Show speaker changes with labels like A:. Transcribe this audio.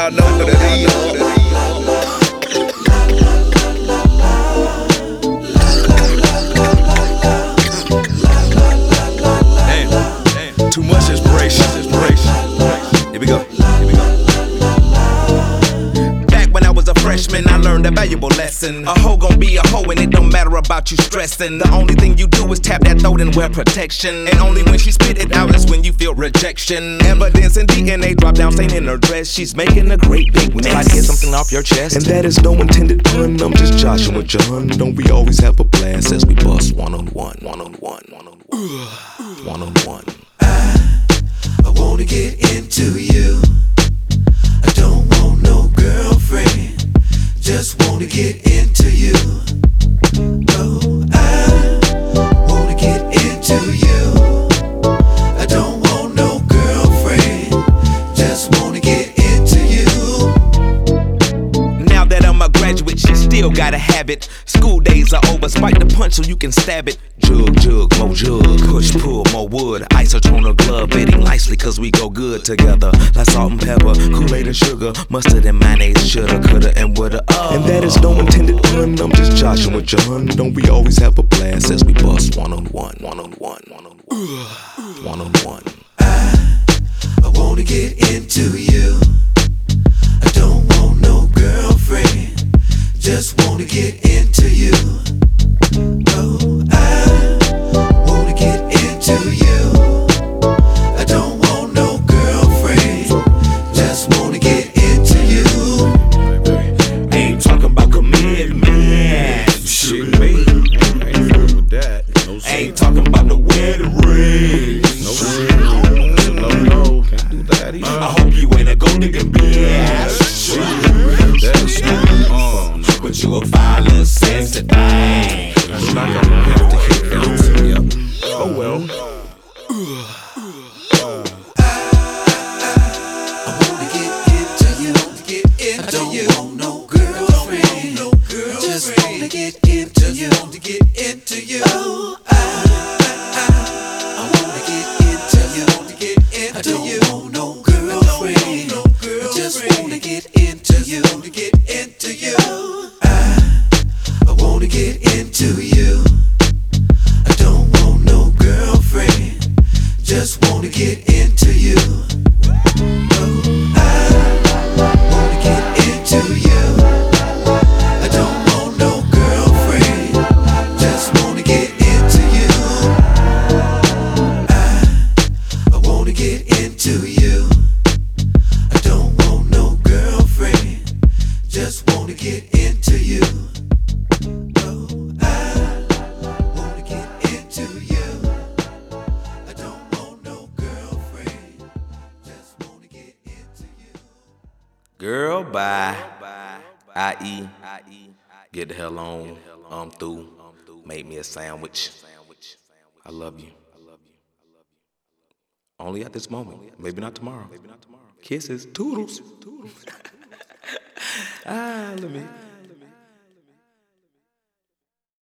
A: y'all know what it is. Damn, too much inspiration. Here we go. Back when I was a freshman, I learned a valuable lesson. A hoe gon' be a hoe and it don't matter about you stressing. The only thing you do is tap that throat and wear protection. And only when she spit it out is when you feel rejection. Evidence and DNA drop down, stain in her dress. She's making a great big mess. Try to get something off your chest. And that is no intended pun. I'm just Joshua John. Don't we always have a blast as we bust one on one.
B: I wanna get into you. I don't want no girlfriend. Just wanna get into you. Oh, I wanna get into you. I don't want no girlfriend. Just wanna get into you.
A: Now that I'm a graduate, she still gotta have it. School days are over, spike the punch so you can stab it. Jug, more jug, push, pull, more wood. Isotope on a glove, fitting nicely cause we go good together. Like salt and pepper, Kool-Aid and sugar, mustard and mayonnaise, shoulda, coulda, and woulda.
C: And that is no intended pun. I'm just Joshua John. Don't we always have a blast as we bust one on one.
B: I wanna get into you. I don't want no girlfriend. Just wanna get into you. Oh, I wanna get into you. I don't want no girlfriend. Just wanna get into you.
A: Ain't talking about commitment. Shit, me.
D: Ain't fucking with that. No shit.
A: Ain't talking about the wedding ring.
D: No shit. No. Can't do that either.
A: I hope you ain't a gold digging bitch.
D: That's
A: But you a violent, sexy thing.
D: I'm not gonna have to hit that. Oh well.
B: I wanna get into you. I don't want no girlfriend. Just wanna get into you. Oh, I wanna get into you. I don't want no girlfriend. Just wanna get into you. I wanna get into you. I don't want no girlfriend. Just wanna get into you. Oh, I wanna get into you. I don't want no girlfriend. Just wanna get into you. I wanna get into you. I don't want no girlfriend. Just wanna get into you. Oh, I wanna get into you. I don't want no girlfriend. Just wanna get into you.
A: Girl, bye. I.E. Get the hell on. I'm through. Make me a sandwich. I love you. Only at this moment. Maybe not tomorrow. Kisses. Toodles. Let me.